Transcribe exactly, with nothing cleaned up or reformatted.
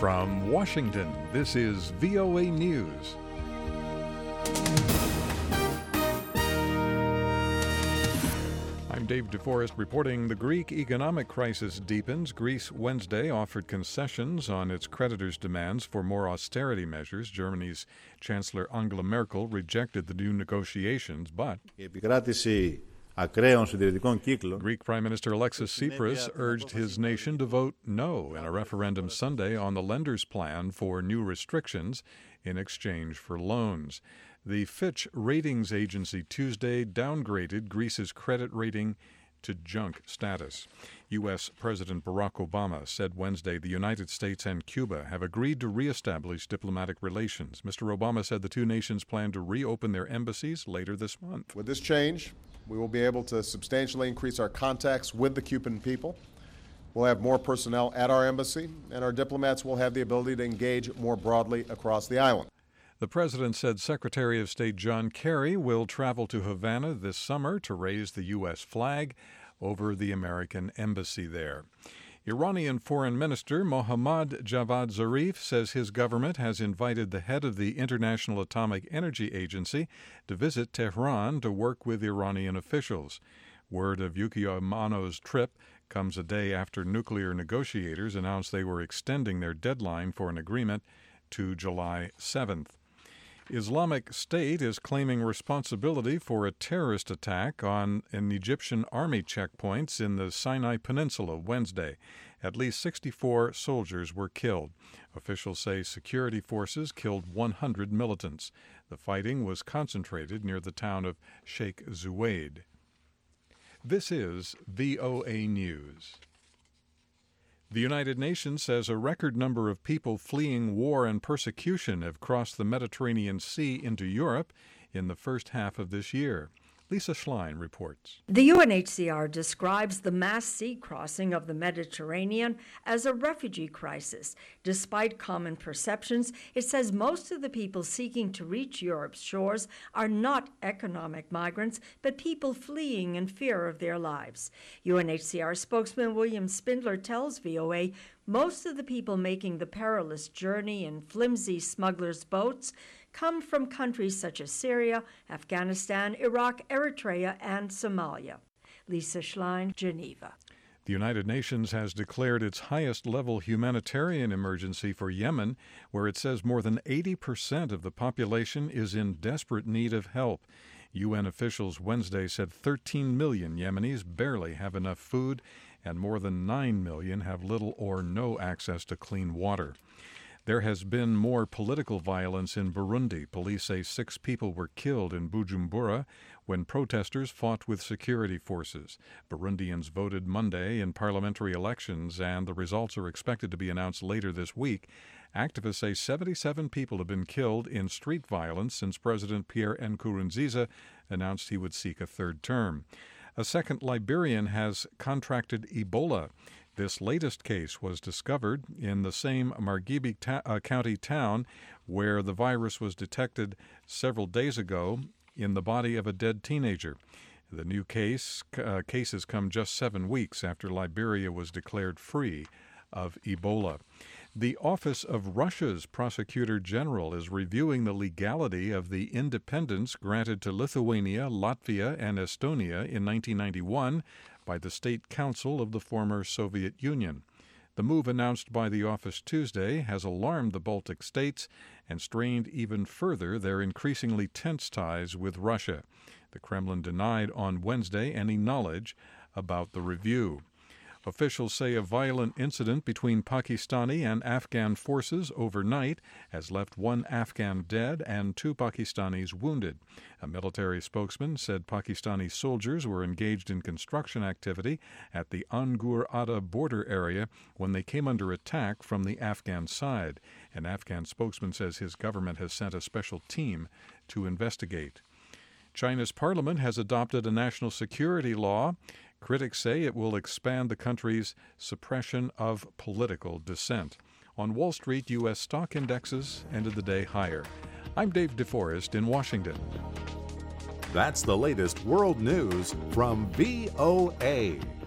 From Washington, this is V O A News. I'm Dave DeForest reporting the Greek economic crisis deepens. Greece Wednesday offered concessions on its creditors' demands for more austerity measures. Germany's Chancellor Angela Merkel rejected the new negotiations, but Greek Prime Minister Alexis Tsipras urged his nation to vote no in a referendum Sunday on the lenders' plan for new restrictions in exchange for loans. The Fitch ratings agency Tuesday downgraded Greece's credit rating to junk status. U S. President Barack Obama said Wednesday the United States and Cuba have agreed to reestablish diplomatic relations. Mister Obama said the two nations plan to reopen their embassies later this month. With this change, we will be able to substantially increase our contacts with the Cuban people. We'll have more personnel at our embassy, and our diplomats will have the ability to engage more broadly across the island. The president said Secretary of State John Kerry will travel to Havana this summer to raise the U S flag over the American embassy there. Iranian Foreign Minister Mohammad Javad Zarif says his government has invited the head of the International Atomic Energy Agency to visit Tehran to work with Iranian officials. Word of Yukio Amano's trip comes a day after nuclear negotiators announced they were extending their deadline for an agreement to July seventh. Islamic State is claiming responsibility for a terrorist attack on an Egyptian army checkpoints in the Sinai Peninsula Wednesday. At least sixty-four soldiers were killed. Officials say security forces killed one hundred militants. The fighting was concentrated near the town of Sheikh Zuweid. This is V O A News. The United Nations says a record number of people fleeing war and persecution have crossed the Mediterranean Sea into Europe in the first half of this year. Lisa Schlein reports. The U N H C R describes the mass sea crossing of the Mediterranean as a refugee crisis. Despite common perceptions, it says most of the people seeking to reach Europe's shores are not economic migrants, but people fleeing in fear of their lives. U N H C R spokesman William Spindler tells V O A most of the people making the perilous journey in flimsy smugglers' boats come from countries such as Syria, Afghanistan, Iraq, Eritrea, and Somalia. Lisa Schlein, Geneva. The United Nations has declared its highest-level humanitarian emergency for Yemen, where it says more than eighty percent of the population is in desperate need of help. U N officials Wednesday said thirteen million Yemenis barely have enough food, and more than nine million have little or no access to clean water. There has been more political violence in Burundi. Police say six people were killed in Bujumbura when protesters fought with security forces. Burundians voted Monday in parliamentary elections, and the results are expected to be announced later this week. Activists say seventy-seven people have been killed in street violence since President Pierre Nkurunziza announced he would seek a third term. A second Liberian has contracted Ebola. This latest case was discovered in the same Margibi ta- uh, County town where the virus was detected several days ago in the body of a dead teenager. The new case uh, cases come just seven weeks after Liberia was declared free of Ebola. The Office of Russia's Prosecutor General is reviewing the legality of the independence granted to Lithuania, Latvia, and Estonia in nineteen ninety-one by the State Council of the former Soviet Union. The move announced by the office Tuesday has alarmed the Baltic states and strained even further their increasingly tense ties with Russia. The Kremlin denied on Wednesday any knowledge about the review. Officials say a violent incident between Pakistani and Afghan forces overnight has left one Afghan dead and two Pakistanis wounded. A military spokesman said Pakistani soldiers were engaged in construction activity at the Angul-Ada border area when they came under attack from the Afghan side. An Afghan spokesman says his government has sent a special team to investigate. China's parliament has adopted a national security law. Critics say it will expand the country's suppression of political dissent. On Wall Street, U S stock indexes ended the day higher. I'm Dave DeForest in Washington. That's the latest world news from V O A.